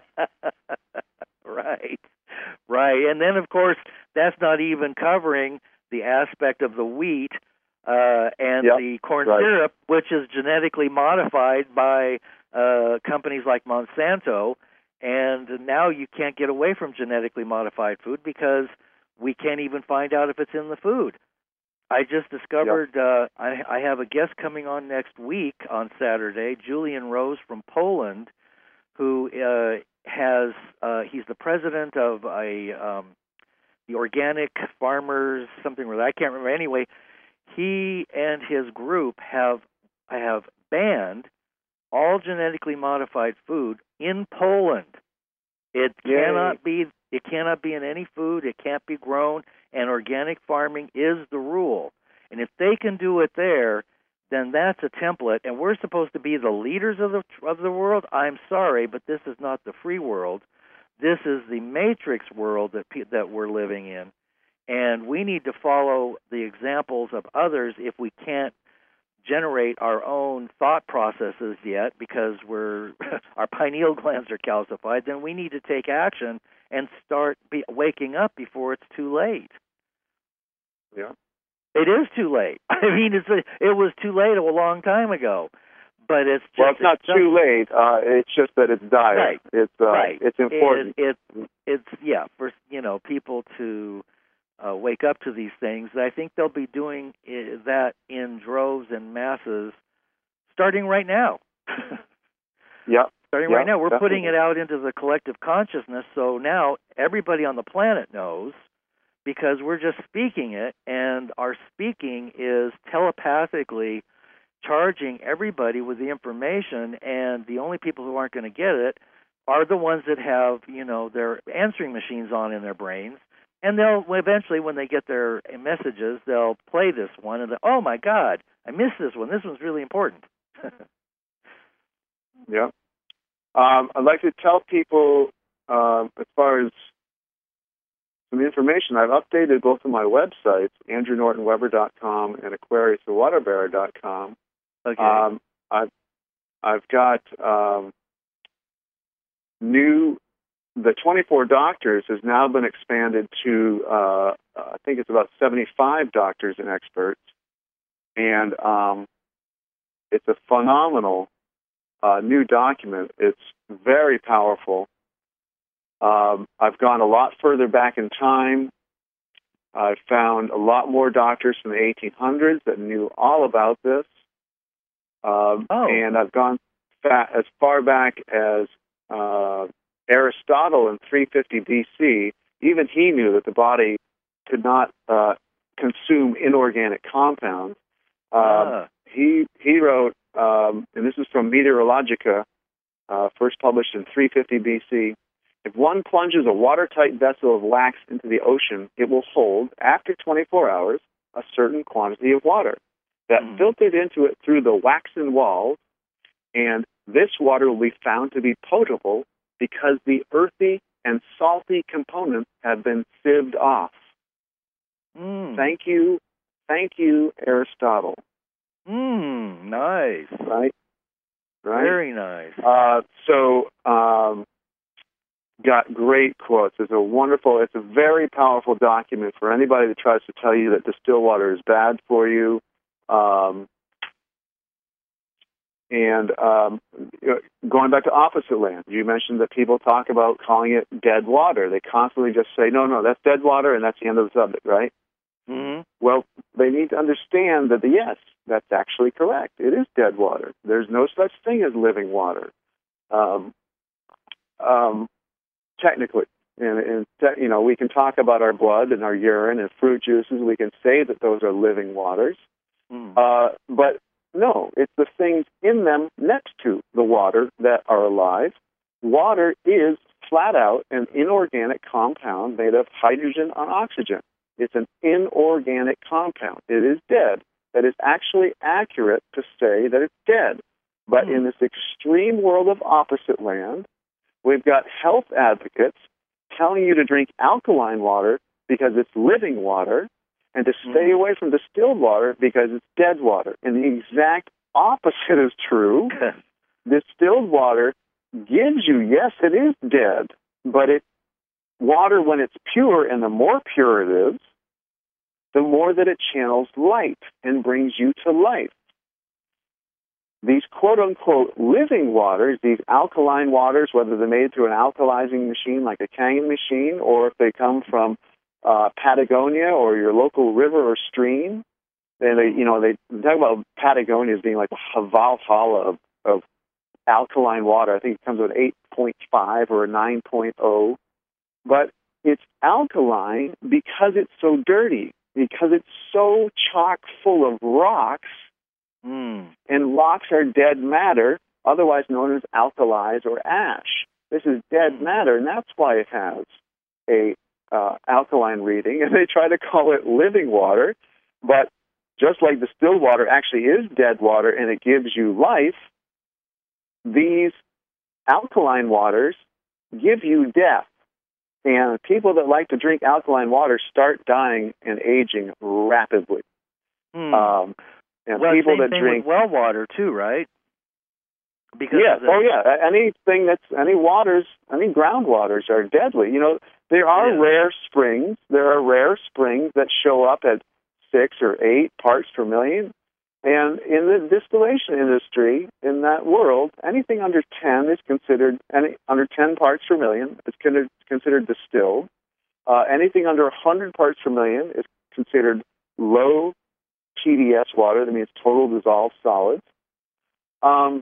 Right. Right. And then, of course, that's not even covering the aspect of the wheat uh, and Yep, the corn right. syrup, which is genetically modified by uh, companies like Monsanto. And now you can't get away from genetically modified food because we can't even find out if it's in the food. I just discovered Yep. uh, I, I have a guest coming on next week on Saturday, Julian Rose from Poland, who uh, has uh, he's the president of a um, the Organic Farmers something or other. I can't remember. Anyway, he and his group have have banned all genetically modified food in Poland. It Yay. cannot be it cannot be in any food. It can't be grown, and organic farming is the rule. And if they can do it there, then that's a template. And we're supposed to be the leaders of the of the world. I'm sorry, but this is not the free world. This is the matrix world that pe- that we're living in, and we need to follow the examples of others if we can't generate our own thought processes yet because we're our pineal glands are calcified. Then we need to take action and start be, waking up before it's too late. Yeah. It is too late. I mean, it's a, it was too late a long time ago, but it's just Well, it's not too late. Uh, it's just that it's dire. Right. It's uh, right. It's important. It, it it's yeah for you know people to uh, wake up to these things. I think they'll be doing I- that in droves and masses, starting right now. Yeah. Starting Yeah, right now, we're definitely. putting it out into the collective consciousness. So now everybody on the planet knows, because we're just speaking it, and our speaking is telepathically charging everybody with the information, and the only people who aren't going to get it are the ones that have, you know, their answering machines on in their brains, and they'll eventually, when they get their messages, they'll play this one, and they'll, oh my God, I missed this one. This one's really important. Yeah. Um, I'd like to tell people, um, as far as some information, I've updated both of my websites, andrew norton weber dot com and aquarius the water bearer dot com. Okay. Um, I've I've got um, new. The twenty-four doctors has now been expanded to uh, I think it's about seventy-five doctors and experts, and um, it's a phenomenal uh, new document. It's very powerful. Um, I've gone a lot further back in time. I've found a lot more doctors from the eighteen hundreds that knew all about this. Um, Oh. And I've gone fa- as far back as uh, Aristotle in three fifty B C. Even he knew that the body could not uh, consume inorganic compounds. Um, Ah. He he wrote, um, and this is from Meteorologica, uh, first published in three fifty B C. If one plunges a watertight vessel of wax into the ocean, it will hold, after twenty-four hours, a certain quantity of water that Mm. filtered into it through the waxen walls, and this water will be found to be potable because the earthy and salty components have been sieved off. Mm. Thank you, thank you, Aristotle. Mm. Nice. Right? Right? Very nice. Uh, so, um, got great quotes. It's a wonderful, it's a very powerful document for anybody that tries to tell you that distilled water is bad for you. Um, and um, going back to opposite land, you mentioned that people talk about calling it dead water. They constantly just say, no, no, that's dead water, and that's the end of the subject, right? Mm-hmm. Well, they need to understand that, the, yes, that's actually correct. It is dead water. There's no such thing as living water. Um, um, technically. And, and te- you know, we can talk about our blood and our urine and fruit juices. We can say that those are living waters. Mm. Uh, but No, it's the things in them next to the water that are alive. Water is flat out an inorganic compound made of hydrogen and oxygen. It's an inorganic compound. It is dead. That is actually accurate to say that it's dead. But mm. in this extreme world of opposite land, we've got health advocates telling you to drink alkaline water because it's living water, and to stay mm. away from distilled water because it's dead water. And the exact opposite is true. Distilled water gives you, yes, it is dead, but it water, when it's pure, and the more pure it is, the more that it channels light and brings you to life. These quote-unquote living waters, these alkaline waters, whether they're made through an alkalizing machine like a Kangen machine, or if they come from uh, Patagonia or your local river or stream, and they, you know, they talk about Patagonia as being like a Valhalla of, of alkaline water. I think it comes with eight point five or a nine point oh, but it's alkaline because it's so dirty, because it's so chock full of rocks. Mm. And rocks are dead matter, otherwise known as alkalis or ash. This is dead matter, and that's why it has a uh, alkaline reading, and they try to call it living water. But just like distilled water actually is dead water and it gives you life, these alkaline waters give you death. And people that like to drink alkaline water start dying and aging rapidly. Mm. Um, And well, people same that thing drink with well water too, right? Because yes, the... oh yeah. Anything that's any waters, any groundwaters are deadly. You know, there are yeah. rare springs. There are rare springs that show up at six or eight parts per million. And in the distillation industry, in that world, anything under ten is considered any under ten parts per million is considered considered distilled. Uh, anything under one hundred parts per million is considered low T D S water. That means total dissolved solids. Um,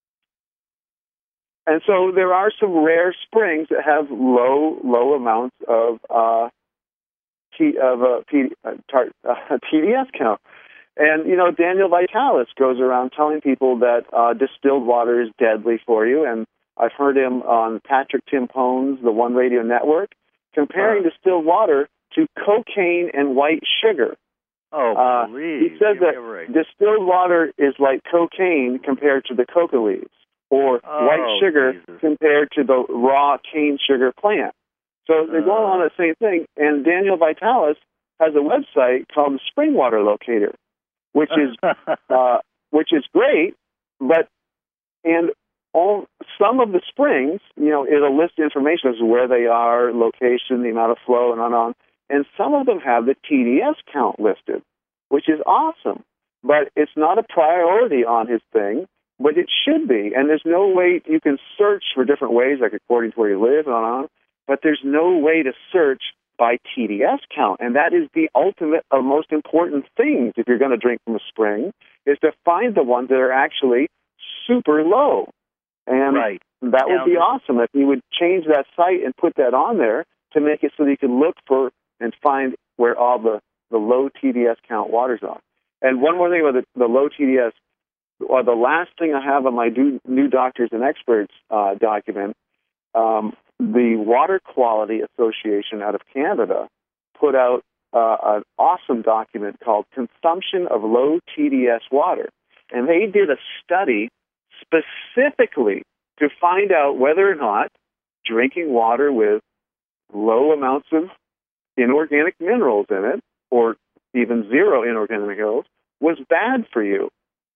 and so there are some rare springs that have low, low amounts of uh, T of uh, P, uh, tar, uh, T D S count. And you know, Daniel Vitalis goes around telling people that uh, distilled water is deadly for you. And I've heard him on Patrick Timpone's The One Radio Network comparing uh, distilled water to cocaine and white sugar. Oh, uh, please. He says that right. distilled water is like cocaine compared to the coca leaves, or oh, white sugar Jesus. compared to the raw cane sugar plant. So they're uh, going on the same thing. And Daniel Vitalis has a website called the Spring Water Locator, which is uh, which is great, but and all some of the springs, you know, it'll list information as to where they are, location, the amount of flow, and on and on. And some of them have the T D S count listed, which is awesome. But it's not a priority on his thing, but it should be. And there's no way you can search for different ways, like according to where you live and on and on, but there's no way to search by T D S count. And that is the ultimate or most important things if you're going to drink from a spring, is to find the ones that are actually super low. And right. that would now, be awesome if you would change that site and put that on there to make it so that you can look for and find where all the, the low T D S count waters are. And one more thing about the, the low T D S, or the last thing I have on my do, new doctors and experts uh, document, um, the Water Quality Association out of Canada put out uh, an awesome document called Consumption of Low T D S Water. And they did a study specifically to find out whether or not drinking water with low amounts of inorganic minerals in it, or even zero inorganic minerals, was bad for you.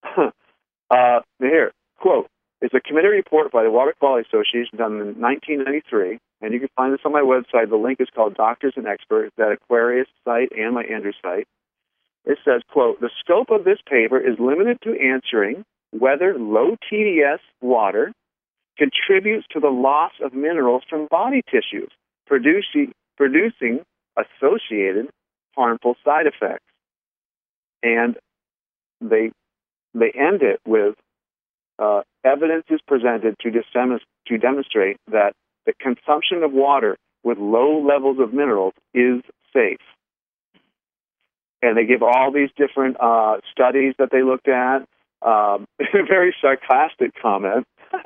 uh, here, quote, it's a committee report by the Water Quality Association done in nineteen ninety-three, and you can find this on my website. The link is called Doctors and Experts, that Aquarius site and my Andrews site. It says, quote, the scope of this paper is limited to answering whether low T D S water contributes to the loss of minerals from body tissues, producing, producing associated harmful side effects. And they they end it with uh, evidence is presented to, disem- to demonstrate that the consumption of water with low levels of minerals is safe. And they give all these different uh, studies that they looked at, um, a very sarcastic comment.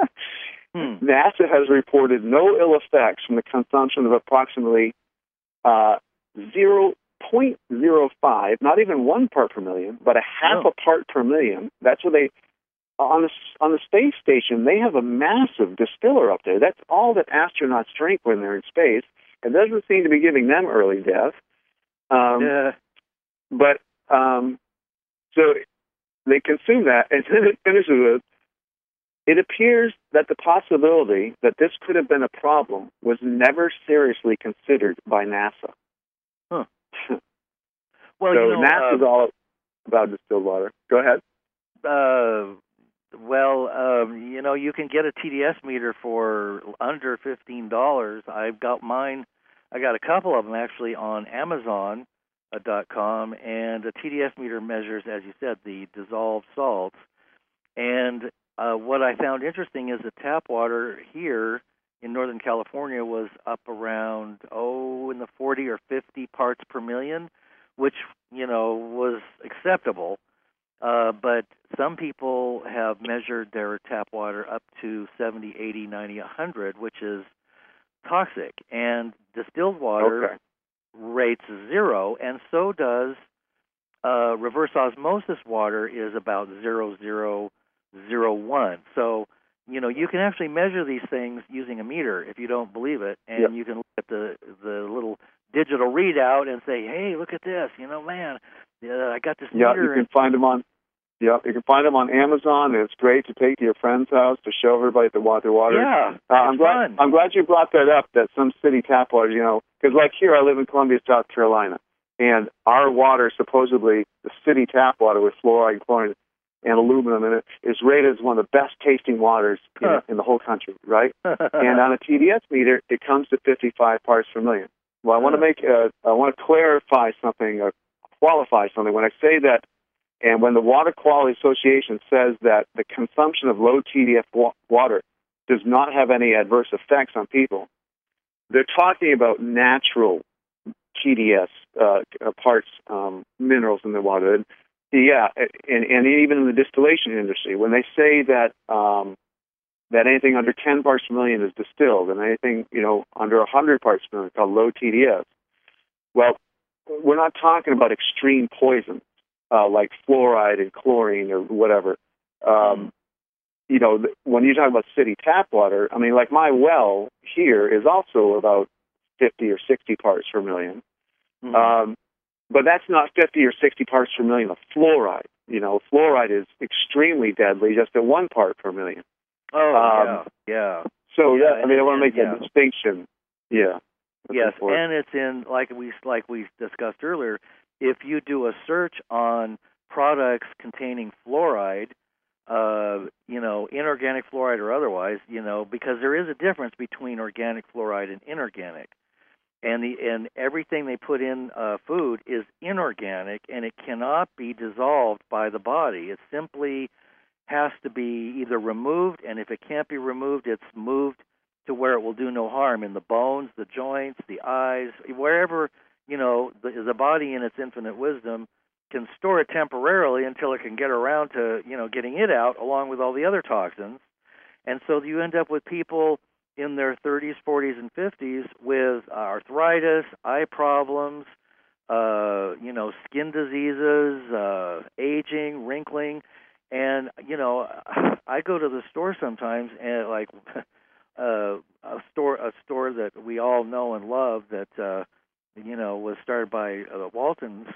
Hmm. NASA has reported no ill effects from the consumption of approximately uh, zero point zero five, not even one part per million, but a half Oh. a part per million. That's what they on the on the space station. They have a massive distiller up there. That's all that astronauts drink when they're in space. It doesn't seem to be giving them early death. Um, Yeah. But um, so they consume that, and then it finishes with, it appears that the possibility that this could have been a problem was never seriously considered by NASA. Huh. Well, so you know, NASA's uh, all about distilled water. Go ahead. Uh, well, um, you know, you can get a T D S meter for under fifteen dollars. I've got mine. I got a couple of them actually on Amazon dot com, and a T D S meter measures, as you said, the dissolved salts. And uh, what I found interesting is that tap water here in Northern California was up around, oh, in the forty or fifty parts per million, which, you know, was acceptable. Uh, but some people have measured their tap water up to seventy, eighty, ninety, one hundred, which is toxic. And distilled water Okay. rates zero, and so does uh, reverse osmosis water is about zero point zero zero one. So, you know, you can actually measure these things using a meter if you don't believe it, and Yep. you can look at the, the little digital readout and say, hey, look at this, you know, man, uh, I got this Yeah, meter. you can and find them on. Yeah, you can find them on Amazon. And it's great to take to your friend's house to show everybody the water. Water. Yeah, uh, I'm it's glad. fun. I'm glad you brought that up. That some city tap water, you know, because like here, I live in Columbia, South Carolina, and our water, supposedly the city tap water with fluoride, chlorine, and aluminum in it, is rated as one of the best tasting waters in, Huh. in the whole country, right? And on a T D S meter, it comes to fifty-five parts per million. Well, I want to Huh. make, uh, I want to clarify something, or qualify something. When I say that, and when the Water Quality Association says that the consumption of low T D S wa- water does not have any adverse effects on people, they're talking about natural T D S uh, parts, um, minerals in the water. And, yeah, and, and even in the distillation industry, when they say that um, that anything under ten parts per million is distilled, and anything you know under one hundred parts per million is called low T D S. Well, we're not talking about extreme poison uh, like fluoride and chlorine or whatever. Um, you know, th- when you talk about city tap water, I mean, like my well here is also about fifty or sixty parts per million. Mhm. Um, but that's not fifty or sixty parts per million of fluoride. You know, fluoride is extremely deadly, just at one part per million. Oh, um, yeah, yeah. So, Yeah, that, I mean, I want to and- make that yeah. distinction. Yeah. That's Yes, important. and it's in, like we like we discussed earlier, if you do a search on products containing fluoride, uh, you know, inorganic fluoride or otherwise, you know, because there is a difference between organic fluoride and inorganic. And the and everything they put in uh, food is inorganic, and it cannot be dissolved by the body. It simply has to be either removed, and if it can't be removed, it's moved to where it will do no harm in the bones, the joints, the eyes, wherever, you know, the, the body in its infinite wisdom can store it temporarily until it can get around to, you know, getting it out along with all the other toxins. And so you end up with people in their thirties, forties, and fifties with arthritis, eye problems, uh, you know, skin diseases, uh, aging, wrinkling. And, you know, I go to the store sometimes and, like, uh, a store a store that we all know and love that, uh, you know, was started by uh, Waltons.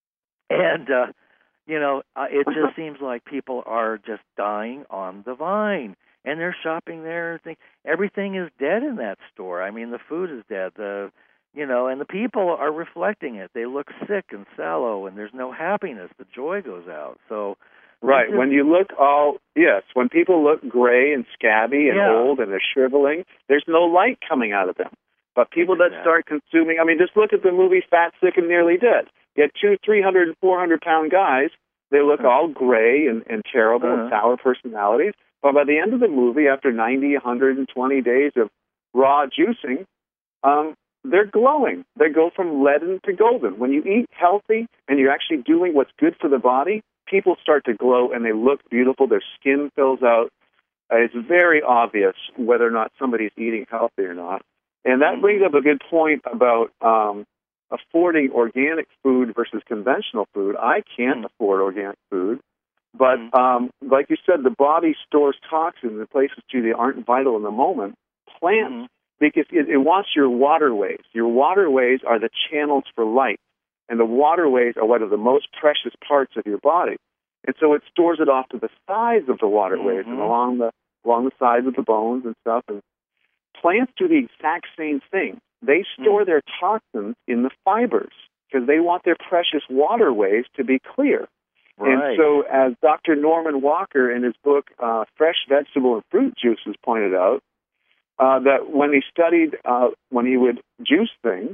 And, uh, you know, uh, it just seems like people are just dying on the vine. And they're shopping there. Think everything is dead in that store. I mean, the food is dead. The, you know, and the people are reflecting it. They look sick and sallow, and there's no happiness. The joy goes out. So, right. When you look all, yes, when people look gray and scabby and Yeah. old and they're shriveling, there's no light coming out of them. But people that Exactly. start consuming, I mean, just look at the movie Fat, Sick, and Nearly Dead. You had two, three hundred, four hundred pound guys. They look all gray and, and terrible Uh-huh. and sour personalities. But by the end of the movie, after ninety, one hundred twenty days of raw juicing, um, they're glowing. They go from leaden to golden. When you eat healthy and you're actually doing what's good for the body, people start to glow and they look beautiful. Their skin fills out. Uh, it's very obvious whether or not somebody's eating healthy or not. And that brings up a good point about um, affording organic food versus conventional food. I can't mm. afford organic food, but mm. um, like you said, the body stores toxins in places too that aren't vital in the moment. Plants, mm. because it, it wants your waterways. Your waterways are the channels for light, and the waterways are one of the most precious parts of your body. And so it stores it off to the sides of the waterways mm-hmm. and along the along the sides of the bones and stuff. And plants do the exact same thing. They store mm. their toxins in the fibers because they want their precious waterways to be clear. Right. And so as Doctor Norman Walker in his book, uh, Fresh Vegetable and Fruit Juices, pointed out, uh, that when he studied, uh, when he would juice things,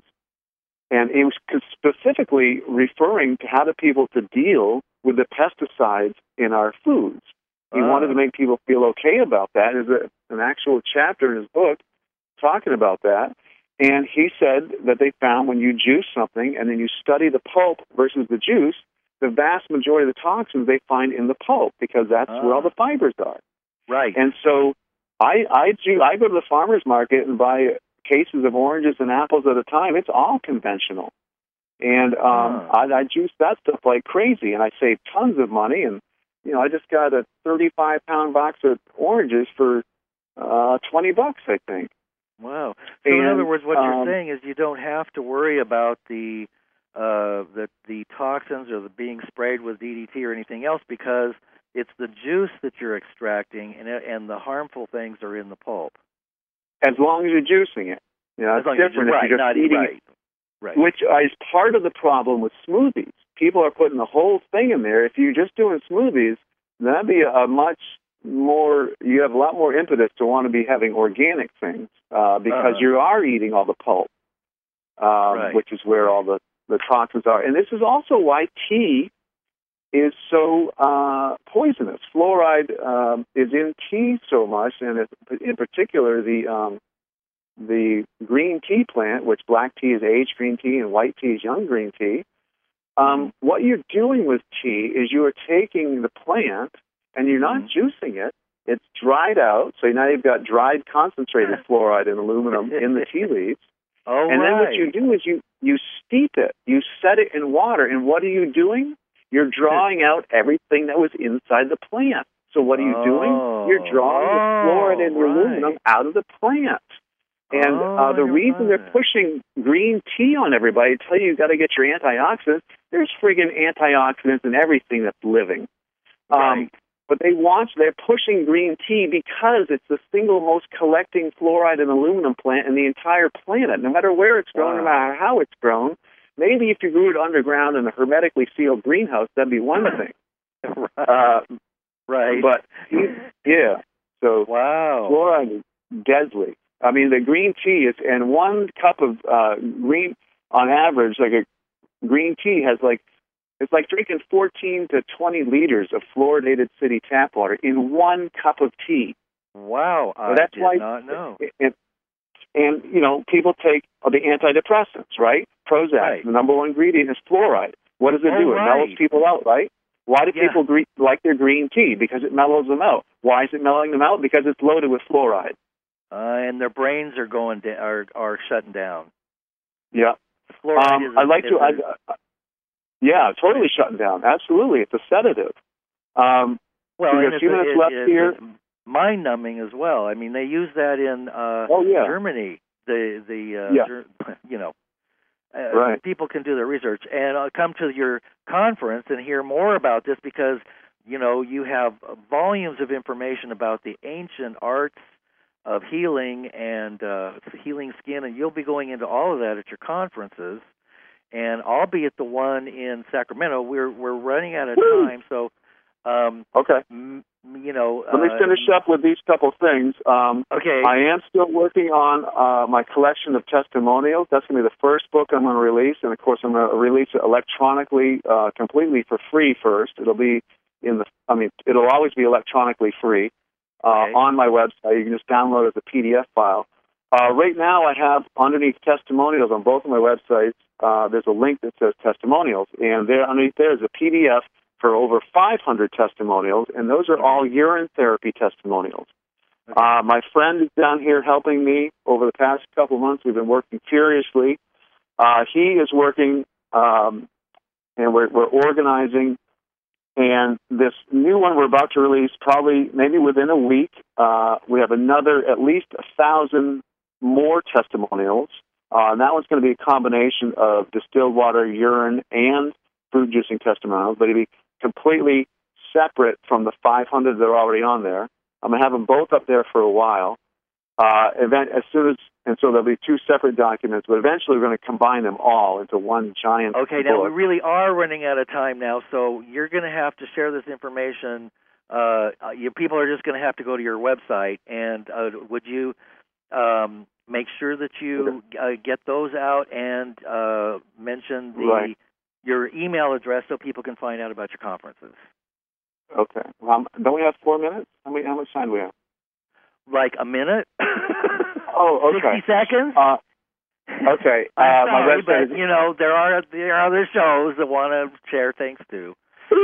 and he was specifically referring to how to people to deal with the pesticides in our foods. He uh. wanted to make people feel okay about that. There's a, an actual chapter in his book talking about that. And he said that they found when you juice something and then you study the pulp versus the juice, the vast majority of the toxins they find in the pulp because that's uh. where all the fibers are. Right. And so I, I, do, I go to the farmer's market and buy cases of oranges and apples at a time. It's all conventional. And um, uh. I, I juice that stuff like crazy, and I save tons of money. And, you know, I just got a thirty-five pound box of oranges for uh, twenty bucks, I think. Wow. So and, in other words, what um, you're saying is you don't have to worry about the, uh, the, the toxins or the being sprayed with D D T or anything else because it's the juice that you're extracting, and, and the harmful things are in the pulp. As long as you're juicing it. You know, it's different right, if you're just not, eating right, it. Right. Which is part of the problem with smoothies. People are putting the whole thing in there. If you're just doing smoothies, that'd be a much more, you have a lot more impetus to want to be having organic things uh, because uh-huh. you are eating all the pulp, um, right. which is where all the, the toxins are. And this is also why tea is so uh, poisonous. Fluoride um, is in tea so much, and it, in particular the um, the green tea plant, which black tea is aged green tea and white tea is young green tea. Um, what you're doing with tea is you are taking the plant and you're not mm-hmm. juicing it. It's dried out, so now you've got dried concentrated fluoride and aluminum in the tea leaves. Oh, and right. then what you do is you, you steep it. You set it in water, and what are you doing? You're drawing out everything that was inside the plant. So what are you oh, doing? You're drawing oh, the fluoride and the right. aluminum out of the plant. And oh, uh, the reason they're pushing green tea on everybody, tell you you've got to get your antioxidants, there's friggin' antioxidants in everything that's living. Right. Um, but they want, they're pushing green tea because it's the single most collecting fluoride and aluminum plant in the entire planet, no matter where it's grown, wow. no matter how it's grown. Maybe if you grew it underground in a hermetically sealed greenhouse, that'd be one thing. right. Uh, right. But, yeah. So wow. fluoride is deadly. I mean, the green tea is, and one cup of uh, green, on average, like a green tea has like, it's like drinking fourteen to twenty liters of fluoridated city tap water in one cup of tea. Wow, I that's did why, not know. And, and, you know, people take the antidepressants, right? Prozac, right. the number one ingredient is fluoride. What does it oh, do? It right. mellows people out, right? Why do yeah. people gre- like their green tea? Because it mellows them out. Why is it mellowing them out? Because it's loaded with fluoride. Uh, and their brains are going da- are are shutting down. Yeah. Fluoride um, is I'd like to. a, I, uh, yeah, totally shutting down. Absolutely, it's a sedative. Um, well, we and got a it's, few minutes it, left it, here. It's mind-numbing as well. I mean, they use that in uh, oh, yeah. Germany. The the uh, yeah. Ger- you know, uh, right. people can do their research and uh, come to your conference and hear more about this because you know you have volumes of information about the ancient arts of healing and uh, healing skin, and you'll be going into all of that at your conferences. And I'll be at the one in Sacramento. We're we're running out of Woo! time, so um, okay. M- you know. Let me uh, finish up with these couple things. Um, okay. I am still working on uh, my collection of testimonials. That's going to be the first book I'm going to release, and of course I'm going to release it electronically, uh, completely for free. First, it'll be in the. I mean, it'll always be electronically free. Uh, okay. On my website. You can just download it as a P D F file. Uh, right now, I have underneath testimonials on both of my websites, uh, there's a link that says testimonials, and there underneath there is a P D F for over five hundred testimonials, and those are all urine therapy testimonials. Okay. Uh, my friend is down here helping me over the past couple of months. We've been working furiously. Uh, he is working, um, and we're, we're organizing. And this new one we're about to release, probably maybe within a week, uh, we have another at least a thousand more testimonials. Uh, and that one's going to be a combination of distilled water, urine, and fruit juicing testimonials, but it'll be completely separate from the five hundred that are already on there. I'm going to have them both up there for a while. Uh, event, as soon as, and so there'll be two separate documents, but eventually we're going to combine them all into one giant Okay, book. now we really are running out of time now, so you're going to have to share this information. Uh, you people are just going to have to go to your website, and uh, would you um, make sure that you uh, get those out and uh, mention the Right. your email address so people can find out about your conferences? Okay. Well, don't we have four minutes? How many? How much time do we have? Like a minute? Oh, okay. Sixty seconds? Uh, okay. Uh, I'm my sorry, website but is you know there are there are other shows that want to share things too.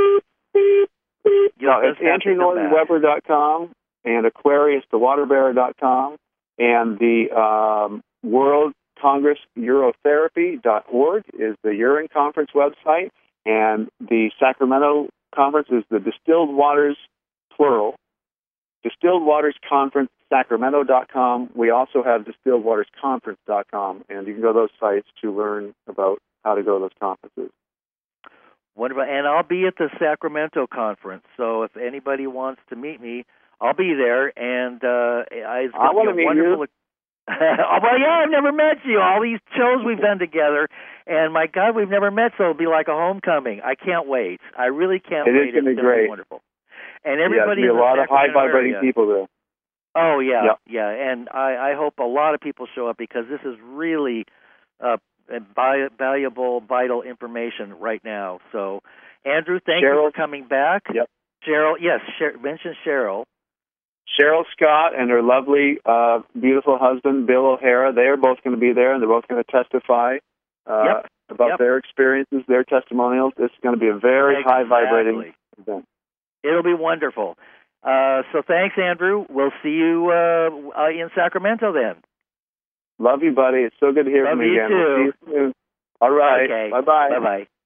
no, it's Andrew Norton Weber dot com and Aquarius the Water Bearer dot com and the um, World Congress Urotherapy dot org is the urine conference website, and the Sacramento conference is the Distilled Waters plural. Distilled Waters Conference, Sacramento dot com. We also have Distilled Waters Conference dot com, and you can go to those sites to learn about how to go to those conferences. Wonderful. And I'll be at the Sacramento conference, so if anybody wants to meet me, I'll be there. And uh, it's I want to meet wonderful. you. Oh, well, yeah, I've never met you. All these shows we've done together, and my God, we've never met, so it'll be like a homecoming. I can't wait. I really can't It wait. is going to be It's great. Be wonderful. And everybody yeah, in be the a lot of high Sacramento vibrating area. people there. Oh yeah, Yep. yeah, and I, I hope a lot of people show up because this is really uh, valuable, vital information right now. So, Andrew, thank Cheryl, you for coming back. Yep. Cheryl, yes, Sher- mention Cheryl. Cheryl Scott and her lovely, uh, beautiful husband, Bill O'Hara, they are both going to be there, and they're both going to testify uh, Yep. about Yep. their experiences, their testimonials. This is going to be a very Exactly. high-vibrating event. It'll be wonderful. Uh, so thanks, Andrew. We'll see you uh, uh, in Sacramento then. Love you, buddy. It's so good to hear Love from you you again. too. We'll see you soon. All right. Okay. Bye-bye. Bye-bye.